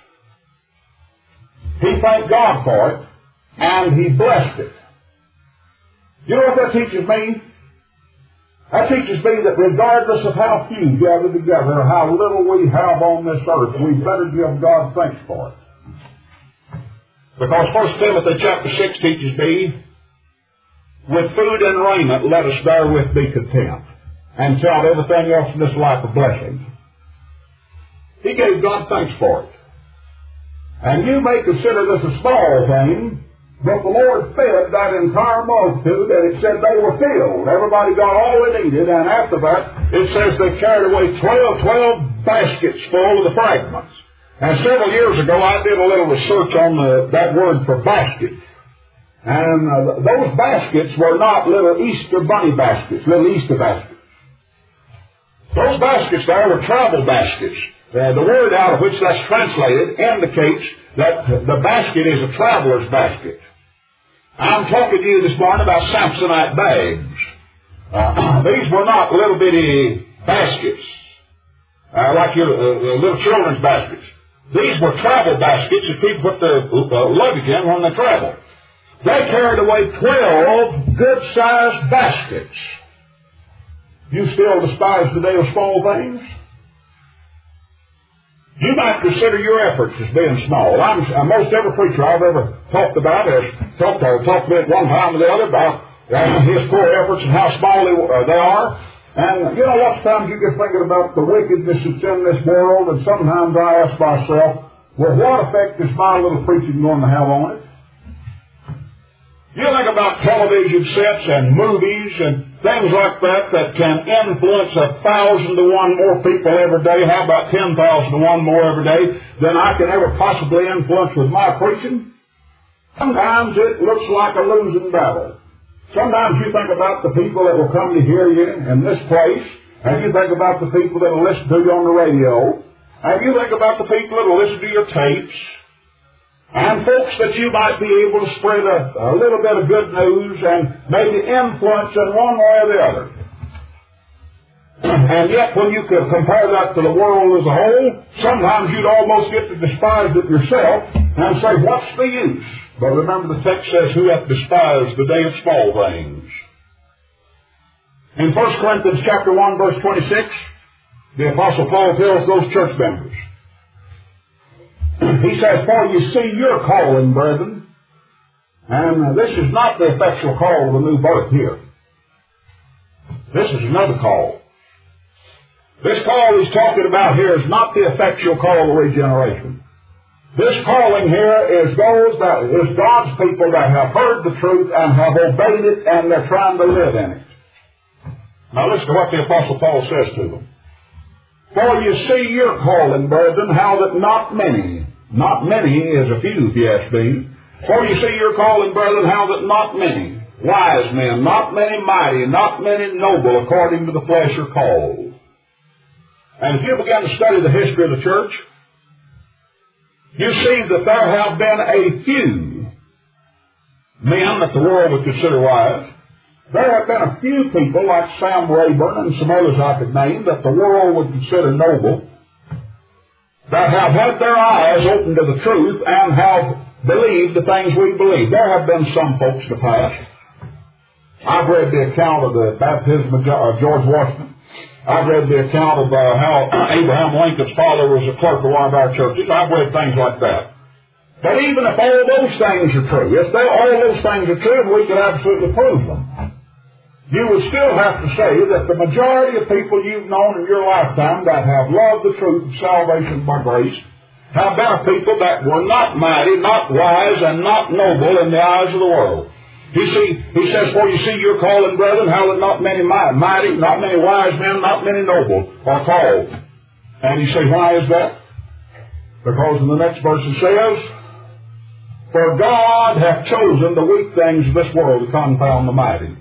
Speaker 1: He thanked God for it, and he blessed it. You know what that teaches me? That teaches me that regardless of how few gather together, or how little we have on this earth, we better give God thanks for it. Because First Timothy chapter six teaches me, with food and raiment let us therewith be content, and count everything else in this life a blessing. He gave God thanks for it. And you may consider this a small thing, but the Lord fed that entire multitude, and it said they were filled. Everybody got all they needed, and after that, it says they carried away twelve, twelve baskets full of the fragments. And several years ago, I did a little research on the, that word for basket. And uh, those baskets were not little Easter bunny baskets, little Easter baskets. Those baskets there were travel baskets. Uh, the word out of which that's translated indicates that the basket is a traveler's basket. I'm talking to you this morning about Samsonite bags. Uh, these were not little bitty baskets, uh, like your uh, little children's baskets. These were travel baskets that people put their uh, luggage in when they travel. They carried away twelve good-sized baskets. You still despise the day of small things? You might consider your efforts as being small. I'm, uh, most every preacher I've ever talked about has talked, uh, talked about one time or the other about uh, his poor efforts and how small they, uh, they are. And, you know, lots of times you get thinking about the wickedness that's in this world, and sometimes I ask myself, well, what effect is my little preaching going to have on it? You think about television sets and movies and things like that that can influence a thousand to one more people every day. How about ten thousand to one more every day than I can ever possibly influence with my preaching? Sometimes it looks like a losing battle. Sometimes you think about the people that will come to hear you in this place, and you think about the people that will listen to you on the radio, and you think about the people that will listen to your tapes, and folks that you might be able to spread a, a little bit of good news and maybe influence in one way or the other. And yet when you could compare that to the world as a whole, sometimes you'd almost get to despise it yourself and say, what's the use? But remember the text says, who hath despised the day of small things? In First Corinthians chapter one, verse twenty-six, the Apostle Paul tells those church members, he says, for you see your calling, brethren, and this is not the effectual call of the new birth here. This is another call. This call he's talking about here is not the effectual call of regeneration. This calling here is those that is God's people that have heard the truth and have obeyed it, and they're trying to live in it. Now listen to what the Apostle Paul says to them. For you see your calling, brethren, how that not many, not many is a few, if you ask me. For you see your calling, brethren, how that not many wise men, not many mighty, not many noble, according to the flesh are called. And if you begin to study the history of the church, you see that there have been a few men that the world would consider wise, There have been a few people like Sam Rayburn and some others I could name that the world would consider noble, that have had their eyes opened to the truth and have believed the things we believe. There have been some folks in the past. I've read the account of the baptism of George Washington. I've read the account of uh, how Abraham Lincoln's father was a clerk of one of our churches. I've read things like that. But even if all those things are true, if they, all those things are true, and we could absolutely prove them, you would still have to say that the majority of people you've known in your lifetime that have loved the truth of salvation by grace have been a people that were not mighty, not wise, and not noble in the eyes of the world. You see, he says, for you see your calling, brethren, how that not many mighty, not many wise men, not many noble are called. And you say, why is that? Because in the next verse it says, for God hath chosen the weak things of this world to confound the mighty.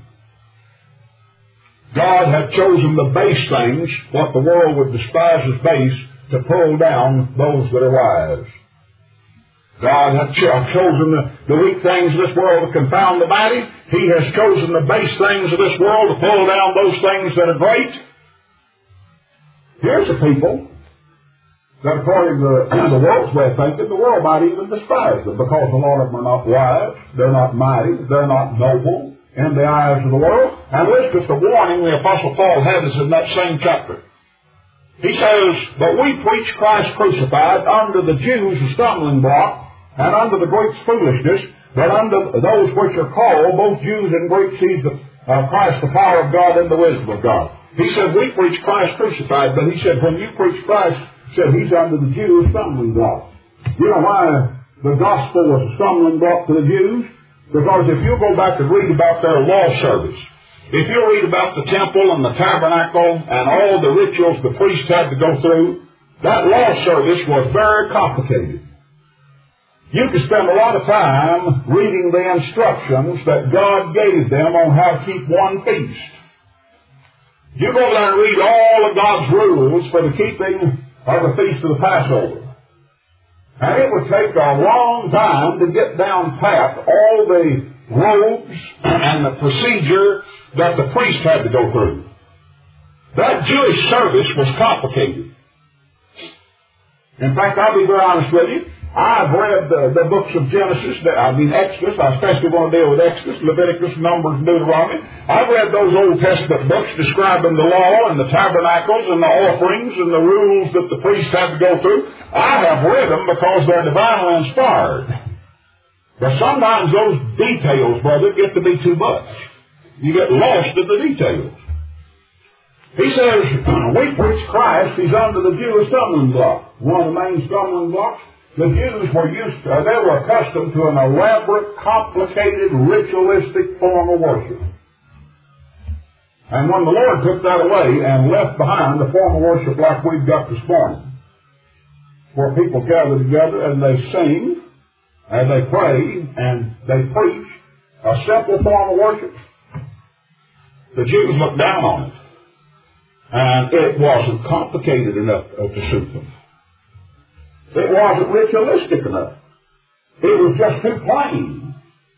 Speaker 1: God hath chosen the base things, what the world would despise as base, to pull down those that are wise. God hath cho- chosen the, the weak things of this world to confound the mighty. He has chosen the base things of this world to pull down those things that are great. Here's the people that according to the world's way of thinking, the world might even despise them because a lot of them are not wise, they're not mighty, they're not noble in the eyes of the world. And listen to the warning the Apostle Paul had us in that same chapter. He says, but we preach Christ crucified, unto the Jews a stumbling block, and unto the Greeks foolishness, but unto those which are called, both Jews and Greeks, he's the, uh, Christ the power of God and the wisdom of God. He said, we preach Christ crucified, but he said, when you preach Christ, he said, he's unto the Jews a stumbling block. You know why the gospel was a stumbling block to the Jews? Because if you go back and read about their law service, if you read about the temple and the tabernacle and all the rituals the priests had to go through, that law service was very complicated. You could spend a lot of time reading the instructions that God gave them on how to keep one feast. You go there and read all of God's rules for the keeping of the feast of the Passover. And it would take a long time to get down pat all the robes and the procedure that the priest had to go through. That Jewish service was complicated. In fact, I'll be very honest with you. I've read the, the books of Genesis, I mean Exodus. I especially want to deal with Exodus, Leviticus, Numbers, and Deuteronomy. I've read those Old Testament books describing the law and the tabernacles and the offerings and the rules that the priest had to go through. I have read them because they're divinely inspired. But sometimes those details, brother, get to be too much. You get lost in the details. He says, we preach Christ, he's under the Jewish stumbling block. One of the main stumbling blocks. The Jews were used to, they were accustomed to an elaborate, complicated, ritualistic form of worship. And when the Lord took that away and left behind the form of worship like we've got this morning, where people gather together and they sing, and they pray, and they preach, a simple form of worship, the Jews looked down on it. And it wasn't complicated enough to suit them. It wasn't ritualistic enough. It was just too plain.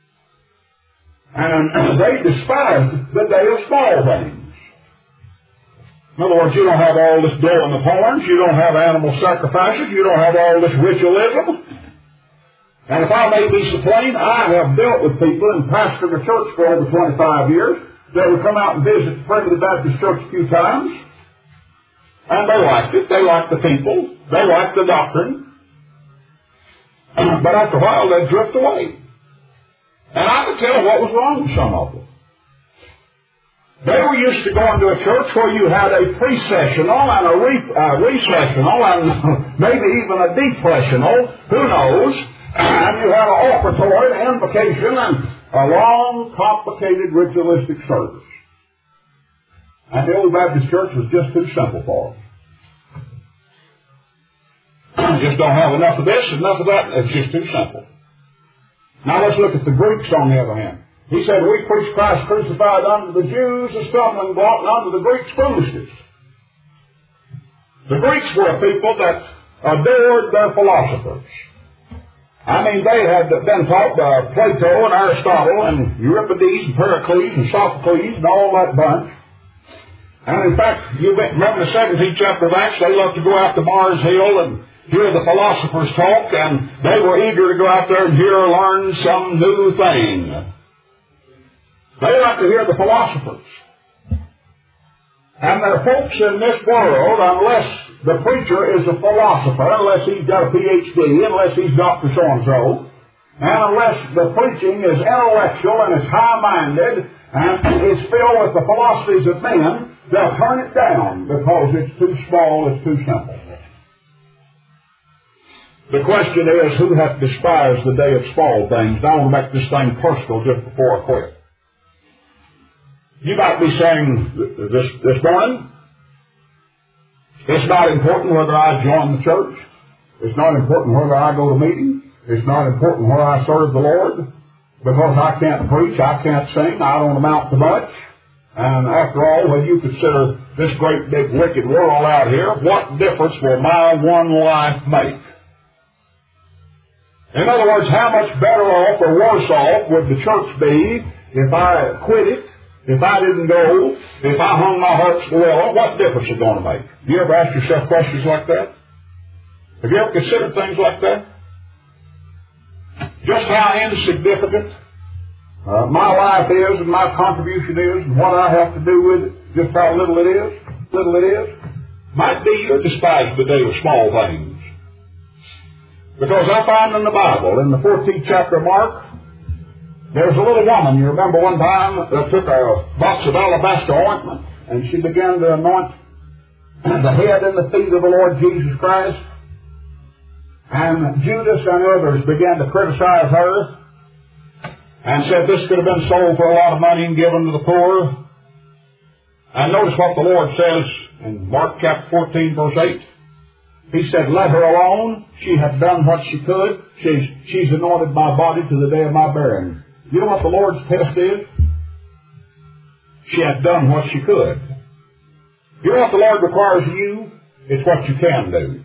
Speaker 1: And they despised the day of small things. In other words, you don't have all this blowing of horns, you don't have animal sacrifices, you don't have all this ritualism. And if I may be so plain, I have dealt with people and pastored a church for over twenty-five years that would come out and visit the Primitive Baptist Church a few times. And they liked it. They liked the people. They liked the doctrine. But after a while, they'd drift away. And I could tell what was wrong with some of them. They were used to going to a church where you had a pre-sessional and a re- uh, recessional and maybe even a depressional, who knows, and you had an offertory, an invocation, and a long, complicated, ritualistic service. And the old Baptist church was just too simple for them. Just don't have enough of this, enough of that. It's just too simple. Now let's look at the Greeks on the other hand. He said, we preach Christ crucified unto the Jews a stumbling block, and unto the Greeks foolishness. The Greeks were a people that adored their philosophers. I mean, they had been taught by Plato and Aristotle and Euripides and Pericles and Sophocles and all that bunch. And in fact, you remember the seventeenth chapter of Acts, they loved to go out to Mars Hill and hear the philosophers talk, and they were eager to go out there and hear or learn some new thing. They like to hear the philosophers. And there are folks in this world, unless the preacher is a philosopher, unless he's got a P H D, unless he's Doctor So-and-so, and unless the preaching is intellectual and is high-minded and is filled with the philosophies of men, they'll turn it down because it's too small, it's too simple. The question is, who hath despised the day of small things? Now I want to make this thing personal just before I quit. You might be saying this, this morning, it's not important whether I join the church. It's not important whether I go to meetings. It's not important whether I serve the Lord. Because I can't preach, I can't sing, I don't amount to much. And after all, when you consider this great big wicked world out here, what difference will my one life make? In other words, how much better off or worse off would the church be if I quit it? If I didn't go, if I hung my heart to the willow, what difference is it going to make? Have you ever asked yourself questions like that? Have you ever considered things like that? Just how insignificant uh, my life is and my contribution is and what I have to do with it, just how little it is, little it is, might be you're despised the day of small things. Because I find in the Bible, in the fourteenth chapter of Mark, there's a little woman, you remember one time, that took a box of alabaster ointment, and she began to anoint the head and the feet of the Lord Jesus Christ. And Judas and others began to criticize her and said this could have been sold for a lot of money and given to the poor. And notice what the Lord says in Mark chapter fourteen, verse eight. He said, let her alone. She hath done what she could. She's, she's anointed my body to the day of my burying. You know what the Lord's test is? She hath done what she could. You know what the Lord requires of you? It's what you can do.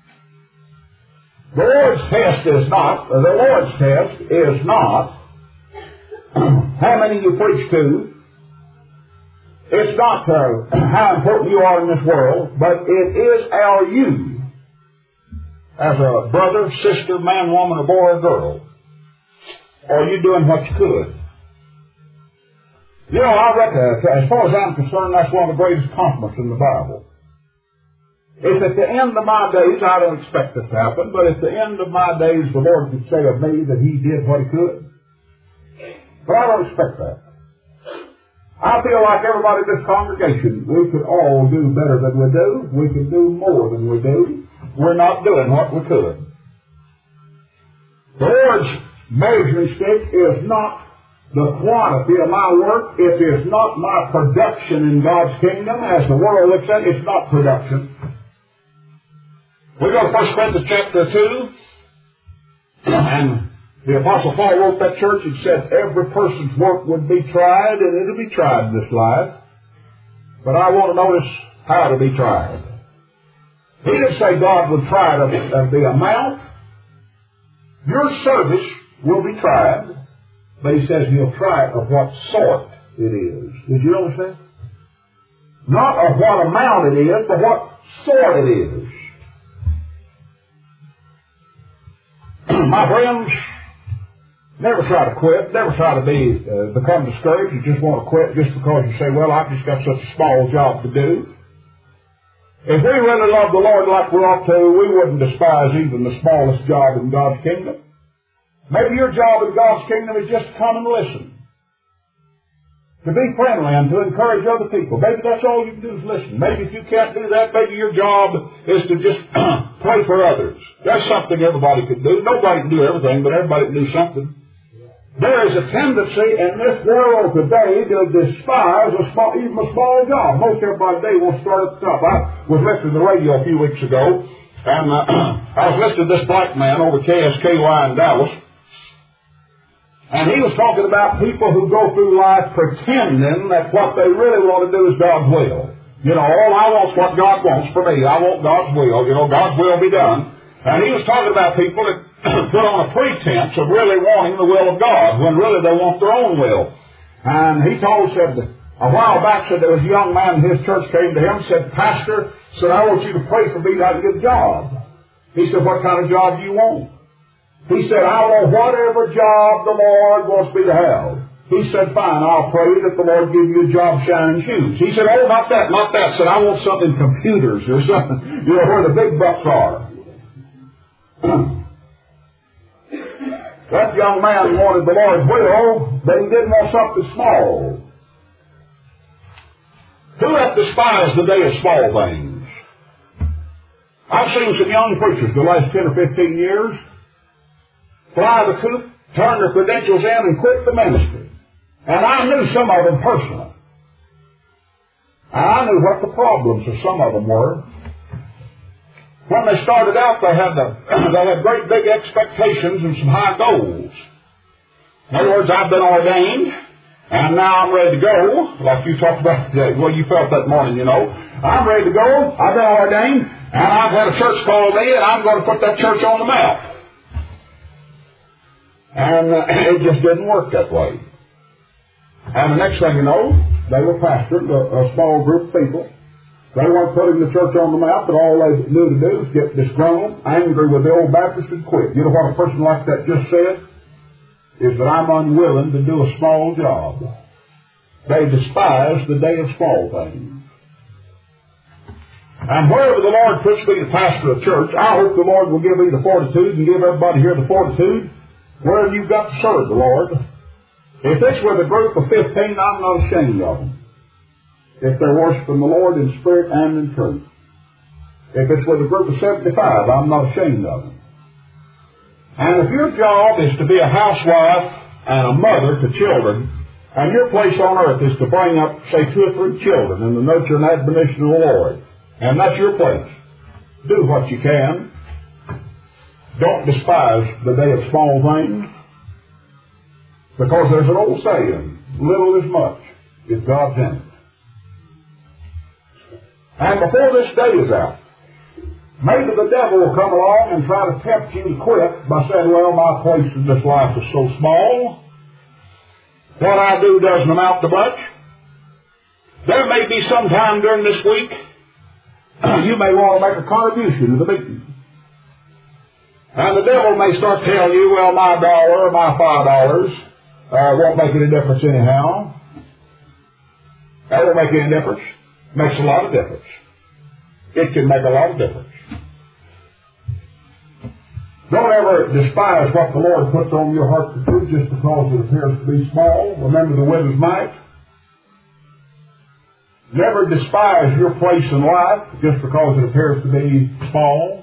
Speaker 1: The Lord's test is not, the Lord's test is not how many you preach to. It's not uh, how important you are in this world, but it is our you as a brother, sister, man, woman, or boy, or girl. Are you doing what you could? You know, I reckon, as far as I'm concerned, that's one of the greatest compliments in the Bible. If at the end of my days, I don't expect this to happen, but at the end of my days, the Lord could say of me that He did what He could. But I don't expect that. I feel like everybody in this congregation, we could all do better than we do. We could do more than we do. We're not doing what we could. The Lord's measuring stick is not the quantity of my work. It is not my production in God's kingdom. As the world looks at it, it's not production. We go to First Corinthians chapter two, and the Apostle Paul wrote that church and said every person's work would be tried, and it'll be tried in this life. But I want to notice how to be tried. He didn't say God would try it of, of the amount. Your service will be tried, but He says He'll try it of what sort it is. Did you understand? Not of what amount it is, but what sort it is. My friends, never try to quit. Never try to be uh, become discouraged. You just want to quit just because you say, well, I've just got such a small job to do. If we really love the Lord like we ought to, we wouldn't despise even the smallest job in God's kingdom. Maybe your job in God's kingdom is just to come and listen. To be friendly and to encourage other people. Maybe that's all you can do is listen. Maybe if you can't do that, maybe your job is to just pray for others. That's something everybody can do. Nobody can do everything, but everybody can do something. There is a tendency in this world today to despise a small, even a small job. Most everybody today wants to start at the top. I was listening to the radio a few weeks ago, and uh, I was listening to this black man over K S K Y in Dallas, and he was talking about people who go through life pretending that what they really want to do is God's will. You know, all I want is what God wants for me. I want God's will. You know, God's will be done. And he was talking about people that put on a pretense of really wanting the will of God when really they want their own will. And he told, said, a while back, said there was a young man in his church came to him, said, Pastor, said, I want you to pray for me that I can get a job. He said, what kind of job do you want? He said, I want whatever job the Lord wants me to have. He said, fine, I'll pray that the Lord give you a job shining shoes. He said, oh, not that, not that. Said, I want something in computers or something, you know, where the big bucks are. That young man wanted the Lord's will, but he didn't want something small. Who hath despised the day of small things? I've seen some young preachers the last ten or fifteen years fly the coop, turn their credentials in, and quit the ministry. And I knew some of them personally. And I knew what the problems of some of them were. When they started out, they had, the, they had great big expectations and some high goals. In other words, I've been ordained, and now I'm ready to go, like you talked about today. Well, you felt that morning, you know. I'm ready to go, I've been ordained, and I've had a church call me, and I'm going to put that church on the map. And uh, it just didn't work that way. And the next thing you know, they were pastoring a, a small group of people. They weren't putting the church on the map, but all they knew to do was get disgruntled, angry with the old Baptists, and quit. You know what a person like that just said? Is that I'm unwilling to do a small job. They despise the day of small things. And wherever the Lord puts me to pastor a church, I hope the Lord will give me the fortitude and give everybody here the fortitude where you've got to serve the Lord. If it's with a group of fifteen, I'm not ashamed of them. If they're worshiping the Lord in spirit and in truth. If it's with a group of seventy-five, I'm not ashamed of them. And if your job is to be a housewife and a mother to children, and your place on earth is to bring up, say, two or three children in the nurture and admonition of the Lord, and that's your place, do what you can. Don't despise the day of small things, because there's an old saying, little is much if God's in it. And before this day is out, maybe the devil will come along and try to tempt you to quit by saying, well, my place in this life is so small. What I do doesn't amount to much. There may be some time during this week you may want to make a contribution to the meeting. And the devil may start telling you, well, my dollar or my five dollars uh, won't make any difference anyhow. That won't make any difference. Makes a lot of difference. It can make a lot of difference. Don't ever despise what the Lord puts on your heart to do just because it appears to be small. Remember the widow's mite. Never despise your place in life just because it appears to be small.